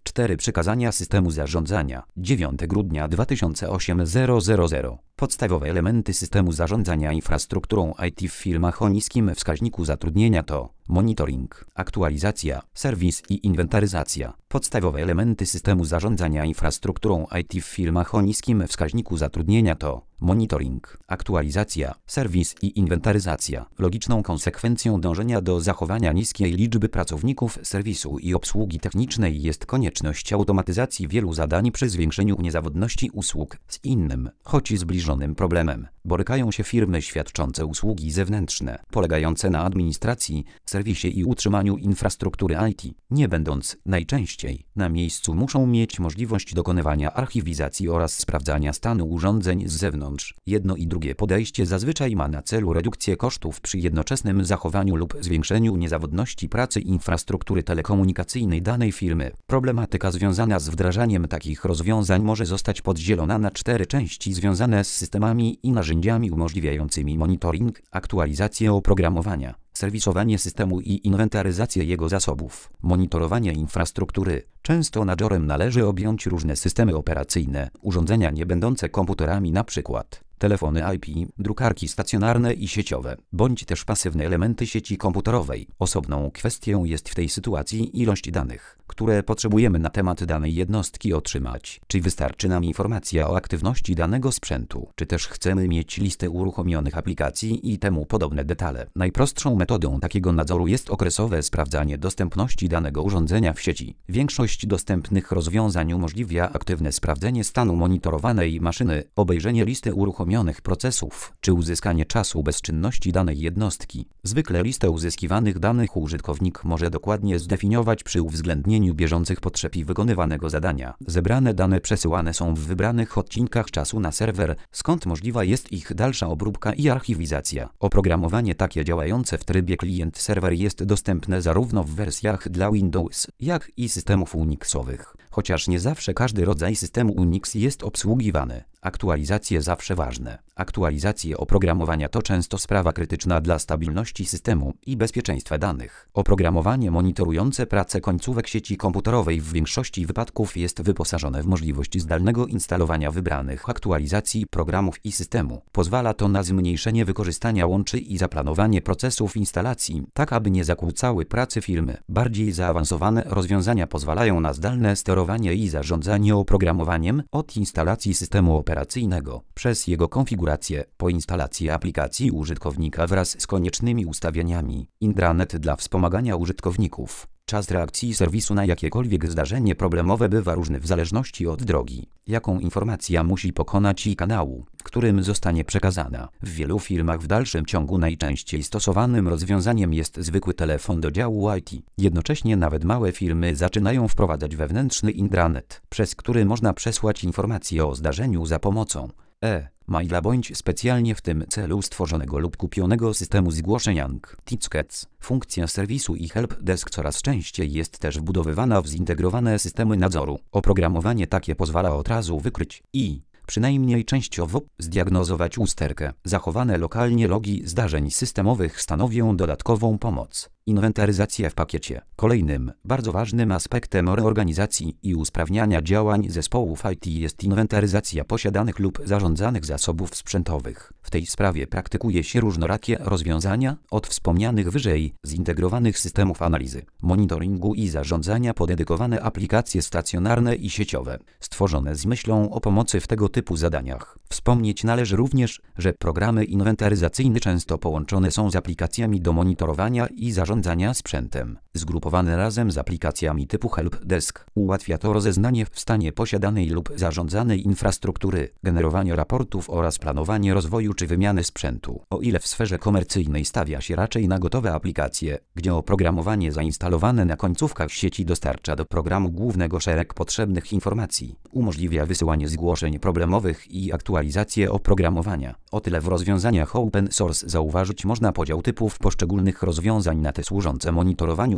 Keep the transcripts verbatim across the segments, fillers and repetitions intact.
cztery Przekazania systemu zarządzania. dziewiątego grudnia dwa tysiące ósmego. Podstawowe elementy systemu zarządzania infrastrukturą I T w firmach o niskim wskaźniku zatrudnienia to monitoring, aktualizacja, serwis i inwentaryzacja. Podstawowe elementy systemu zarządzania infrastrukturą I T w firmach o niskim wskaźniku zatrudnienia to monitoring, aktualizacja, serwis i inwentaryzacja. Logiczną konsekwencją dążenia do zachowania niskiej liczby pracowników serwisu i obsługi technicznej jest konieczność automatyzacji wielu zadań przy zwiększeniu niezawodności usług. Z innym, choć zbliżonym problemem borykają się firmy świadczące usługi zewnętrzne, polegające na administracji, serwisie i utrzymaniu infrastruktury I T. Nie będąc najczęściej na miejscu, muszą mieć możliwość dokonywania archiwizacji oraz sprawdzania stanu urządzeń z zewnątrz. Jedno i drugie podejście zazwyczaj ma na celu redukcję kosztów przy jednoczesnym zachowaniu lub zwiększeniu niezawodności pracy infrastruktury telekomunikacyjnej danej firmy. Problematyka związana z wdrażaniem takich rozwiązań może zostać podzielona na cztery części związane z systemami i narzędziami umożliwiającymi monitoring, aktualizację oprogramowania, serwisowanie systemu i inwentaryzację jego zasobów. Monitorowanie infrastruktury. Często nadzorem należy objąć różne systemy operacyjne, urządzenia nie będące komputerami, np. telefony I P, drukarki stacjonarne i sieciowe, bądź też pasywne elementy sieci komputerowej. Osobną kwestią jest w tej sytuacji ilość danych, które potrzebujemy na temat danej jednostki otrzymać. Czy wystarczy nam informacja o aktywności danego sprzętu, czy też chcemy mieć listę uruchomionych aplikacji i temu podobne detale. Najprostszą metodą takiego nadzoru jest okresowe sprawdzanie dostępności danego urządzenia w sieci. Większość dostępnych rozwiązań umożliwia aktywne sprawdzenie stanu monitorowanej maszyny, obejrzenie listy uruchomionych procesów, czy uzyskanie czasu bezczynności danej jednostki. Zwykle listę uzyskiwanych danych użytkownik może dokładnie zdefiniować przy uwzględnieniu bieżących potrzeb i wykonywanego zadania. Zebrane dane przesyłane są w wybranych odcinkach czasu na serwer, skąd możliwa jest ich dalsza obróbka i archiwizacja. Oprogramowanie takie działające w trybie klient-serwer jest dostępne zarówno w wersjach dla Windows, jak i systemów Unixowych. Chociaż nie zawsze każdy rodzaj systemu Unix jest obsługiwany. Aktualizacje zawsze ważne. Aktualizacje oprogramowania to często sprawa krytyczna dla stabilności systemu i bezpieczeństwa danych. Oprogramowanie monitorujące pracę końcówek sieci komputerowej w większości wypadków jest wyposażone w możliwość zdalnego instalowania wybranych aktualizacji programów i systemu. Pozwala to na zmniejszenie wykorzystania łączy i zaplanowanie procesów instalacji, tak aby nie zakłócały pracy firmy. Bardziej zaawansowane rozwiązania pozwalają na zdalne sterowanie i zarządzanie oprogramowaniem od instalacji systemu operacyjnego, przez jego konfigurację, po instalację aplikacji użytkownika wraz z koniecznymi ustawieniami, intranet dla wspomagania użytkowników. Czas reakcji serwisu na jakiekolwiek zdarzenie problemowe bywa różny w zależności od drogi, jaką informacja musi pokonać i kanału, którym zostanie przekazana. W wielu firmach w dalszym ciągu najczęściej stosowanym rozwiązaniem jest zwykły telefon do działu I T. Jednocześnie nawet małe firmy zaczynają wprowadzać wewnętrzny intranet, przez który można przesłać informacje o zdarzeniu za pomocą e-maila bądź specjalnie w tym celu stworzonego lub kupionego systemu zgłoszeniank Tickets. Funkcja serwisu i helpdesk coraz częściej jest też wbudowywana w zintegrowane systemy nadzoru. Oprogramowanie takie pozwala od razu wykryć i przynajmniej częściowo zdiagnozować usterkę. Zachowane lokalnie logi zdarzeń systemowych stanowią dodatkową pomoc. Inwentaryzacja w pakiecie. Kolejnym, bardzo ważnym aspektem reorganizacji i usprawniania działań zespołów I T jest inwentaryzacja posiadanych lub zarządzanych zasobów sprzętowych. W tej sprawie praktykuje się różnorakie rozwiązania, od wspomnianych wyżej zintegrowanych systemów analizy, monitoringu i zarządzania po dedykowane aplikacje stacjonarne i sieciowe, stworzone z myślą o pomocy w tego typu zadaniach. Wspomnieć należy również, że programy inwentaryzacyjne często połączone są z aplikacjami do monitorowania i zarządzania sprzętem. Zgrupowane razem z aplikacjami typu helpdesk, ułatwia to rozeznanie w stanie posiadanej lub zarządzanej infrastruktury, generowanie raportów oraz planowanie rozwoju czy wymiany sprzętu. O ile w sferze komercyjnej stawia się raczej na gotowe aplikacje, gdzie oprogramowanie zainstalowane na końcówkach sieci dostarcza do programu głównego szereg potrzebnych informacji, umożliwia wysyłanie zgłoszeń problemowych i aktualizację oprogramowania. O tyle w rozwiązaniach open source zauważyć można podział typów poszczególnych rozwiązań na te służące monitorowaniu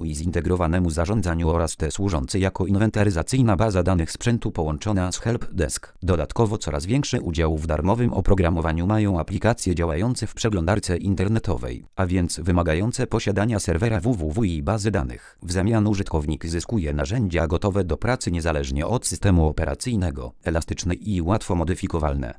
zarządzaniu i zintegrowanemu zarządzaniu oraz te służące jako inwentaryzacyjna baza danych sprzętu połączona z helpdesk. Dodatkowo coraz większy udział w darmowym oprogramowaniu mają aplikacje działające w przeglądarce internetowej, a więc wymagające posiadania serwera www i bazy danych. W zamian użytkownik zyskuje narzędzia gotowe do pracy niezależnie od systemu operacyjnego, elastyczne i łatwo modyfikowalne.